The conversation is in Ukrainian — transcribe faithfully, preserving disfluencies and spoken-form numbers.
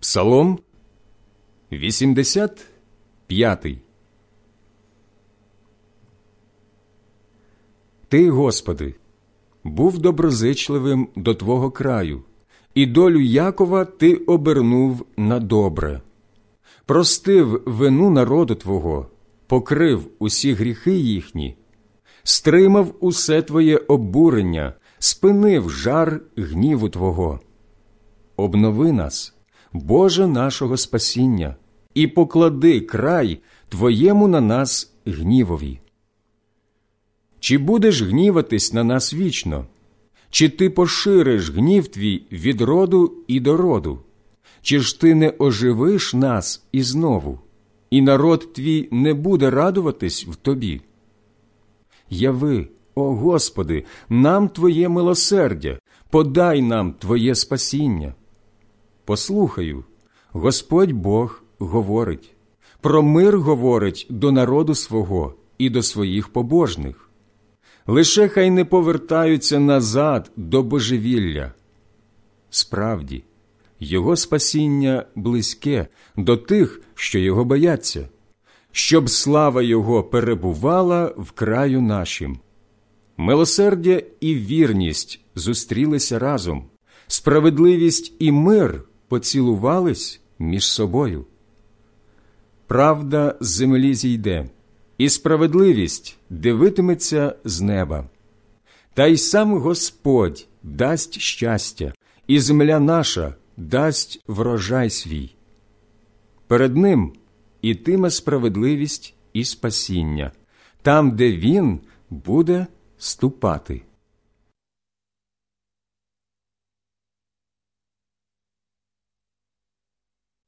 Псалом вісімдесят п'ятий. Ти, Господи, був доброзичливим до Твого краю, і долю Якова Ти обернув на добре. Простив вину народу Твого, покрив усі гріхи їхні, стримав усе Твоє обурення, спинив жар гніву Твого. Обнови нас, Боже нашого спасіння, і поклади край Твоєму на нас гнівові. Чи будеш гніватись на нас вічно? Чи ти пошириш гнів твій від роду і до роду? Чи ж ти не оживиш нас і знову, і народ твій не буде радуватись в тобі? Яви, о Господи, нам Твоє милосердя, подай нам Твоє спасіння. Послухаю, Господь Бог говорить, про мир говорить до народу свого і до своїх побожних. Лише хай не повертаються назад до божевілля. Справді, Його спасіння близьке до тих, що Його бояться, щоб слава Його перебувала в краю нашим. Милосердя і вірність зустрілися разом, справедливість і мир поцілувались між собою. Правда з землі зійде, і справедливість дивитиметься з неба. Та й сам Господь дасть щастя, і земля наша дасть врожай свій. Перед Ним ітиме справедливість і спасіння, там, де Він буде ступати.